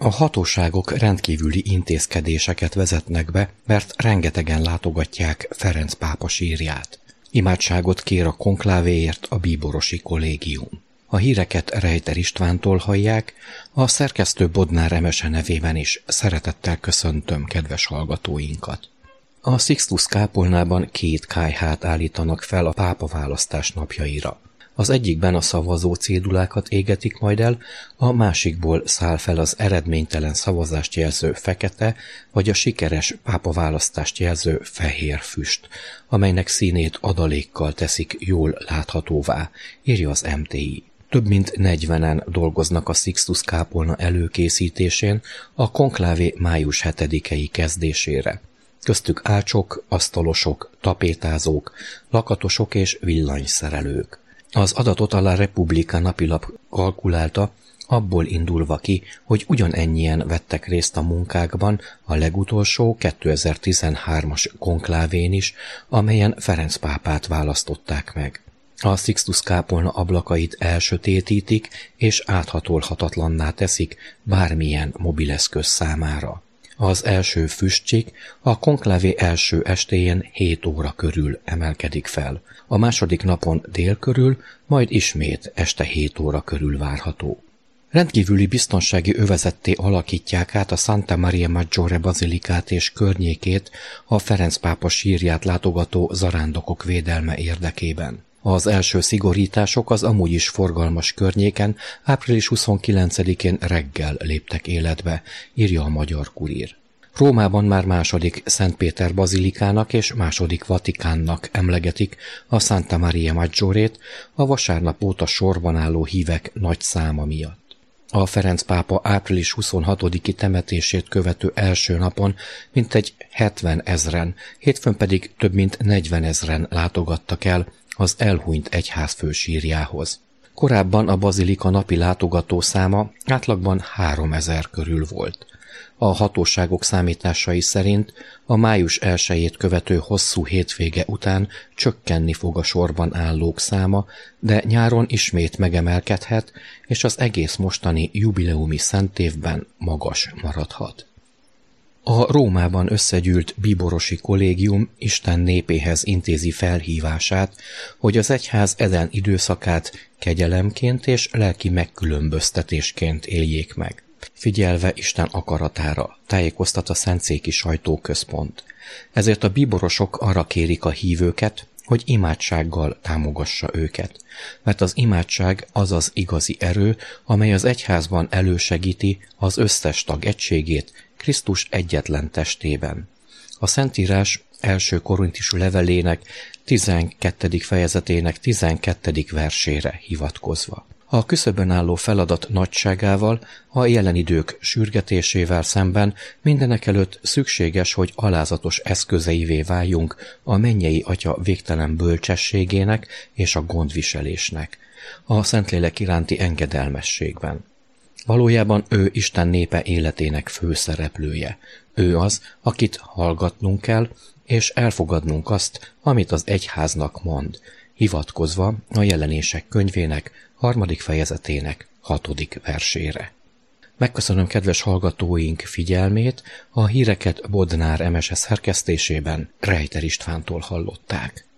A hatóságok rendkívüli intézkedéseket vezetnek be, mert rengetegen látogatják Ferenc pápa sírját. Imádságot kér a konklávéért a bíborosi kollégium. A híreket Rejter Istvántól hallják, a szerkesztő Bodnár Emese nevében is szeretettel köszöntöm kedves hallgatóinkat. A Sixtus kápolnában 2 kályhát állítanak fel a pápaválasztás napjaira. Az egyikben a szavazó cédulákat égetik majd el, a másikból száll fel az eredménytelen szavazást jelző fekete, vagy a sikeres pápaválasztást jelző fehér füst, amelynek színét adalékkal teszik jól láthatóvá, írja az MTI. Több mint 40-en dolgoznak a Sixtus kápolna előkészítésén a konklávé május 7-i kezdésére. Köztük ácsok, asztalosok, tapétázók, lakatosok és villanyszerelők. Az adatot a La Repubblica napilap kalkulálta, abból indulva ki, hogy ugyanennyien vettek részt a munkákban a legutolsó 2013-as konklávén is, amelyen Ferenc pápát választották meg. A Sixtus kápolna ablakait elsötétítik és áthatolhatatlanná teszik bármilyen mobileszköz számára. Az első füstcsik a konklávé első estéjén 7 óra körül emelkedik fel. A második napon dél körül, majd ismét este 7 óra körül várható. Rendkívüli biztonsági övezetté alakítják át a Santa Maria Maggiore bazilikát és környékét a Ferenc pápa sírját látogató zarándokok védelme érdekében. Az első szigorítások az amúgy is forgalmas környéken április 29-én reggel léptek életbe, írja a Magyar Kurír. Rómában már második Szent Péter bazilikának és második Vatikánnak emlegetik a Santa Maria Maggiorét a vasárnap óta sorban álló hívek nagy száma miatt. A Ferenc pápa április 26-i temetését követő első napon mintegy 70 000-en, hétfőn pedig több mint 40 000-en látogattak el az elhunyt egyházfő sírjához. Korábban a bazilika napi látogató száma átlagban 3000 körül volt. A hatóságok számításai szerint a május 1-ét követő hosszú hétvége után csökkenni fog a sorban állók száma, de nyáron ismét megemelkedhet, és az egész mostani jubileumi szentévben magas maradhat. A Rómában összegyűlt bíborosi kollégium Isten népéhez intézi felhívását, hogy az egyház ezen időszakát kegyelemként és lelki megkülönböztetésként éljék meg. Figyelve Isten akaratára, tájékoztat a Szentszéki Sajtóközpont. Ezért a bíborosok arra kérik a hívőket, hogy imádsággal támogassa őket, mert az imádság az az igazi erő, amely az egyházban elősegíti az összes tag egységét Krisztus egyetlen testében. A Szentírás első korintusi levelének 12. fejezetének 12. versére hivatkozva. A küszöbön álló feladat nagyságával, a jelen idők sürgetésével szemben mindenekelőtt szükséges, hogy alázatos eszközeivé váljunk a mennyei Atya végtelen bölcsességének és a gondviselésnek, a Szentlélek iránti engedelmességben. Valójában ő Isten népe életének főszereplője. Ő az, akit hallgatnunk kell, és elfogadnunk azt, amit az egyháznak mond, hivatkozva a Jelenések könyvének 3. fejezetének 6. versére. Megköszönöm kedves hallgatóink figyelmét, a híreket Bodnár Emese szerkesztésében Rejter Istvántól hallották.